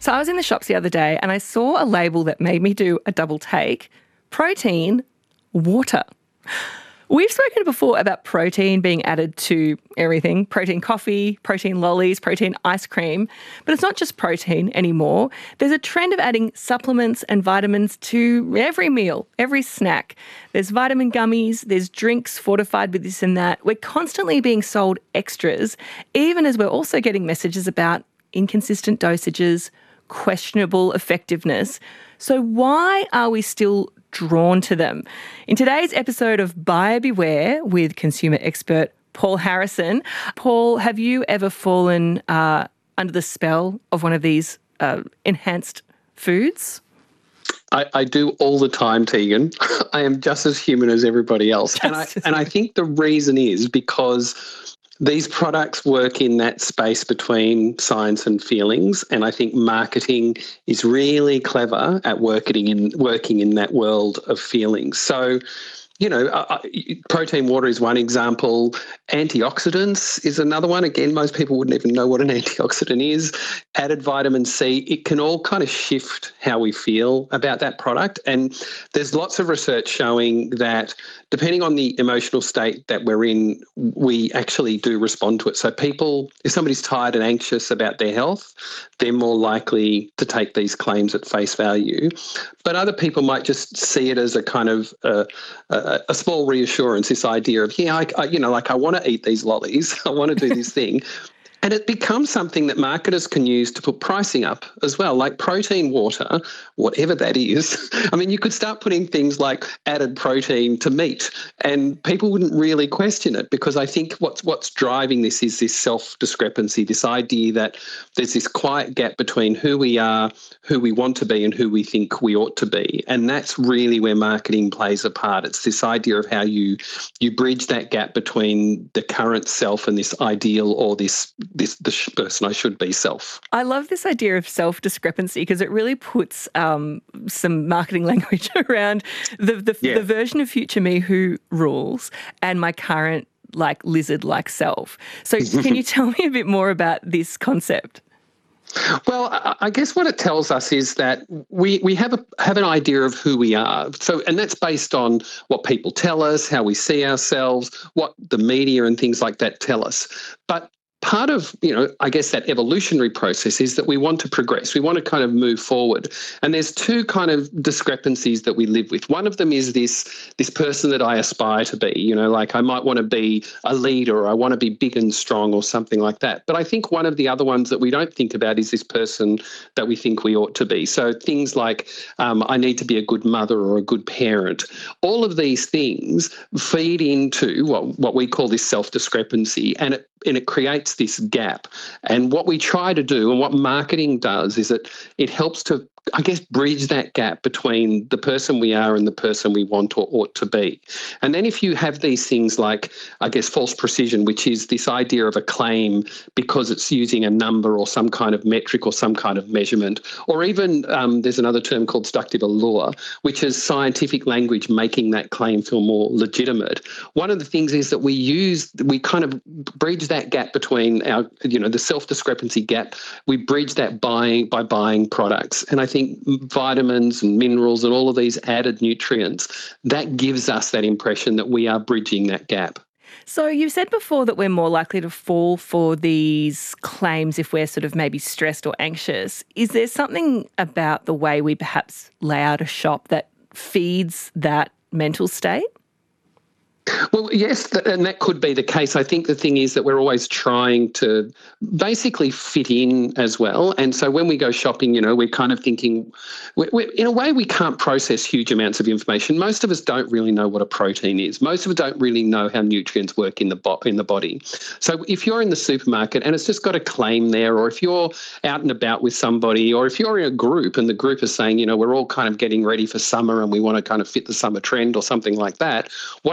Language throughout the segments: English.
So I was in the shops the other day and I saw a label that made me do a double take. Protein, water. We've spoken before about protein being added to everything, protein coffee, protein lollies, protein ice cream, but it's not just protein anymore. There's a trend of adding supplements and vitamins to every meal, every snack. There's vitamin gummies, there's drinks fortified with this and that. We're constantly being sold extras, even as we're also getting messages about inconsistent dosages, questionable effectiveness. So why are we still drawn to them? In today's episode of Buyer Beware with consumer expert Paul Harrison. Paul, have you ever fallen under the spell of one of these enhanced foods? I do all the time, Tegan. I am just as human as everybody else. And I think the reason is because these products work in that space between science and feelings, and I think marketing is really clever at working in that world of feelings. So, protein water is one example. Antioxidants is another one. Again, most people wouldn't even know what an antioxidant is. Added vitamin C, it can all kind of shift how we feel about that product. And there's lots of research showing that depending on the emotional state that we're in, we actually do respond to it. So if somebody's tired and anxious about their health, they're more likely to take these claims at face value. But other people might just see it as a kind of a small reassurance, this idea of, I want to eat these lollies, I want to do this thing. And it becomes something that marketers can use to put pricing up as well, like protein water, whatever that is. I mean, you could start putting things like added protein to meat and people wouldn't really question it, because I think what's driving this is this self-discrepancy, this idea that there's this quiet gap between who we are, who we want to be, and who we think we ought to be. And that's really where marketing plays a part. It's this idea of how you bridge that gap between the current self and this ideal or this person I should be self. I love this idea of self-discrepancy because it really puts some marketing language around the version of future me who rules and my current lizard-like self. So can you tell me a bit more about this concept? Well, I guess what it tells us is that we have an idea of who we are. So, and that's based on what people tell us, how we see ourselves, what the media and things like that tell us. But part of, I guess that evolutionary process is that we want to progress. We want to kind of move forward. And there's two kind of discrepancies that we live with. One of them is this person that I aspire to be, like I might want to be a leader, or I want to be big and strong or something like that. But I think one of the other ones that we don't think about is this person that we think we ought to be. So things like I need to be a good mother or a good parent. All of these things feed into what we call this self-discrepancy, and it creates this gap. And what we try to do and what marketing does is it helps to, I guess, bridge that gap between the person we are and the person we want or ought to be. And then if you have these things like, I guess, false precision, which is this idea of a claim because it's using a number or some kind of metric or some kind of measurement, or even there's another term called seductive allure, which is scientific language making that claim feel more legitimate. One of the things is that we kind of bridge that gap between our, the self-discrepancy gap. We bridge that by buying products. And I think vitamins and minerals and all of these added nutrients, that gives us that impression that we are bridging that gap. So you said before that we're more likely to fall for these claims if we're sort of maybe stressed or anxious. Is there something about the way we perhaps lay out a shop that feeds that mental state? Well, yes, and that could be the case. I think the thing is that we're always trying to basically fit in as well. And so when we go shopping, we're kind of thinking, in a way, we can't process huge amounts of information. Most of us don't really know what a protein is. Most of us don't really know how nutrients work in the body. So if you're in the supermarket and it's just got a claim there, or if you're out and about with somebody, or if you're in a group and the group is saying, we're all kind of getting ready for summer and we want to kind of fit the summer trend or something like that, what ends up happening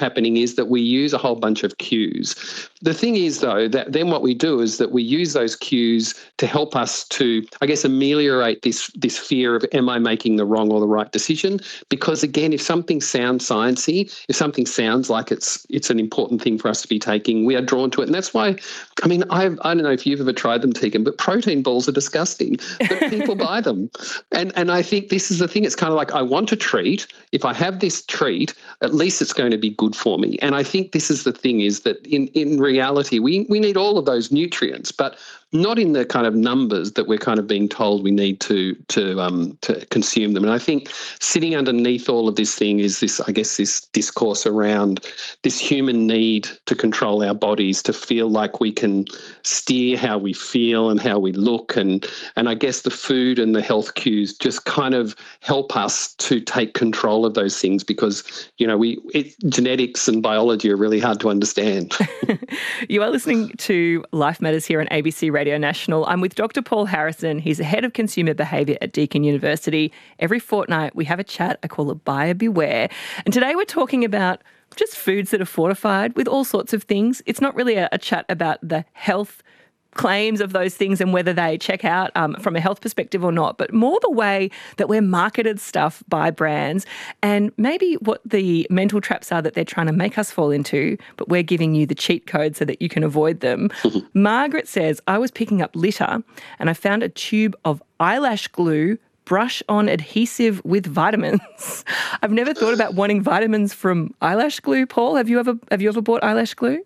happening is that we use a whole bunch of cues. The thing is, though, that then what we do is that we use those cues to help us to, I guess, ameliorate this fear of, am I making the wrong or the right decision? Because again, if something sounds sciencey, if something sounds like it's an important thing for us to be taking, we are drawn to it. And that's why, I mean, I don't know if you've ever tried them, Tegan, but protein balls are disgusting, but people buy them. And I think this is the thing. It's kind of like, I want a treat. If I have this treat, at least it's going to be good for me. And I think this is the thing, is that in reality, we need all of those nutrients, but not in the kind of numbers that we're kind of being told we need to consume them. And I think sitting underneath all of this thing is this, I guess, this discourse around this human need to control our bodies, to feel like we can steer how we feel and how we look. And I guess the food and the health cues just kind of help us to take control of those things, because, you know, genetics and biology are really hard to understand. You are listening to Life Matters here on ABC Radio National. I'm with Dr. Paul Harrison. He's the head of consumer behaviour at Deakin University. Every fortnight we have a chat. I call it Buyer Beware. And today we're talking about just foods that are fortified with all sorts of things. It's not really a chat about the health claims of those things and whether they check out from a health perspective or not, but more the way that we're marketed stuff by brands and maybe what the mental traps are that they're trying to make us fall into, but we're giving you the cheat code so that you can avoid them. Margaret says, I was picking up litter and I found a tube of eyelash glue, brush-on adhesive with vitamins. I've never thought about wanting vitamins from eyelash glue. Paul, have you ever bought eyelash glue?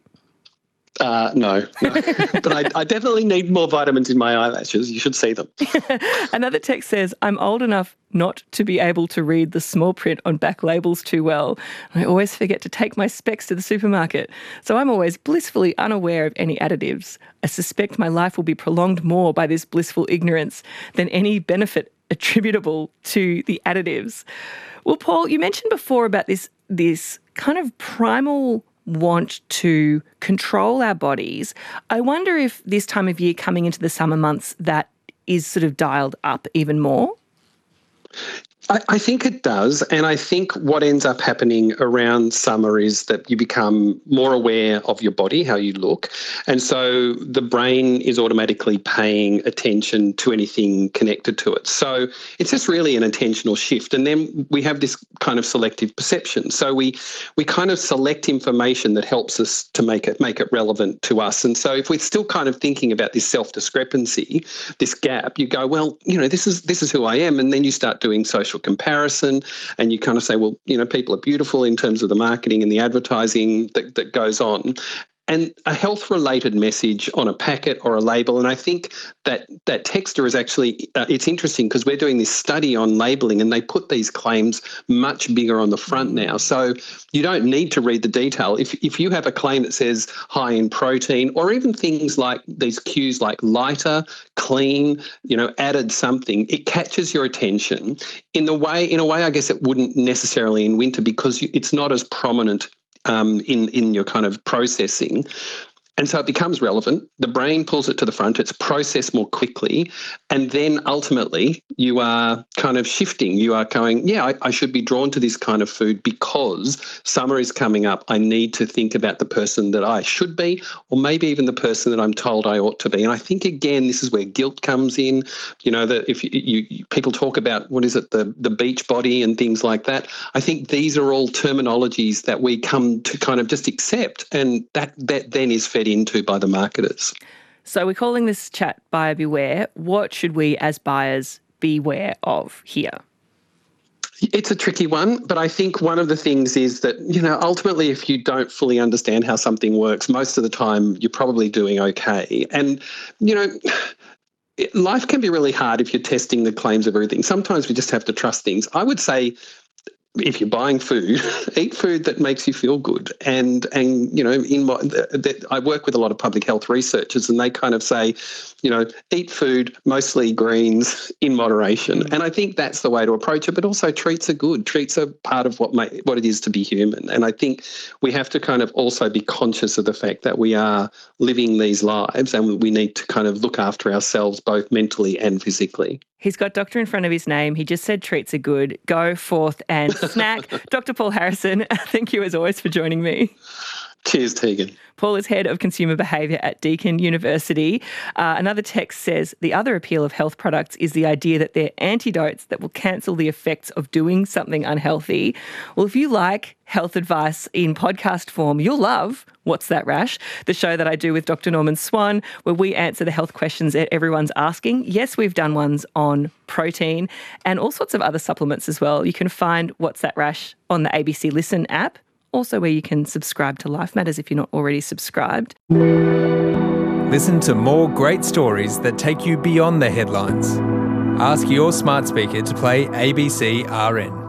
No. But I definitely need more vitamins in my eyelashes. You should see them. Another text says, I'm old enough not to be able to read the small print on back labels too well. I always forget to take my specs to the supermarket, so I'm always blissfully unaware of any additives. I suspect my life will be prolonged more by this blissful ignorance than any benefit attributable to the additives. Well, Paul, you mentioned before about this kind of primal want to control our bodies. I wonder if this time of year, coming into the summer months, that is sort of dialed up even more? I think it does. And I think what ends up happening around summer is that you become more aware of your body, how you look. And so the brain is automatically paying attention to anything connected to it. So it's just really an intentional shift. And then we have this kind of selective perception. So we kind of select information that helps us to make it relevant to us. And so if we're still kind of thinking about this self-discrepancy, this gap, you go, well, you know, this is who I am. And then you start doing social comparison and you kind of say, well, you know, people are beautiful in terms of the marketing and the advertising that goes on. And a health-related message on a packet or a label, and I think that Texter is actually, it's interesting because we're doing this study on labelling and they put these claims much bigger on the front now. So you don't need to read the detail. If you have a claim that says high in protein, or even things like these cues like lighter, clean, you know, added something, it catches your attention in a way, I guess it wouldn't necessarily in winter because it's not as prominent in your kind of processing. And so it becomes relevant. The brain pulls it to the front. It's processed more quickly. And then ultimately you are kind of shifting. You are going, yeah, I should be drawn to this kind of food because summer is coming up. I need to think about the person that I should be, or maybe even the person that I'm told I ought to be. And I think, again, this is where guilt comes in. You know, that if people talk about, what is it, the beach body and things like that. I think these are all terminologies that we come to kind of just accept. And that then is fed into by the marketers. So we're calling this chat Buyer Beware. What should we as buyers beware of here? It's a tricky one, but I think one of the things is that, you know, ultimately if you don't fully understand how something works, most of the time you're probably doing okay. And, you know, life can be really hard if you're testing the claims of everything. Sometimes we just have to trust things. I would say, if you're buying food, eat food that makes you feel good. And you know, I work with a lot of public health researchers and they kind of say, you know, eat food, mostly greens, in moderation. And I think that's the way to approach it. But also treats are good. Treats are part of what it is to be human. And I think we have to kind of also be conscious of the fact that we are living these lives and we need to kind of look after ourselves both mentally and physically. He's got doctor in front of his name. He just said treats are good. Go forth and snack. Dr. Paul Harrison, thank you as always for joining me. Cheers, Tegan. Paul is Head of Consumer Behaviour at Deakin University. Another text says, the other appeal of health products is the idea that they're antidotes that will cancel the effects of doing something unhealthy. Well, if you like health advice in podcast form, you'll love What's That Rash, the show that I do with Dr. Norman Swan, where we answer the health questions that everyone's asking. Yes, we've done ones on protein and all sorts of other supplements as well. You can find What's That Rash on the ABC Listen app, also where you can subscribe to Life Matters if you're not already subscribed. Listen to more great stories that take you beyond the headlines. Ask your smart speaker to play ABC RN.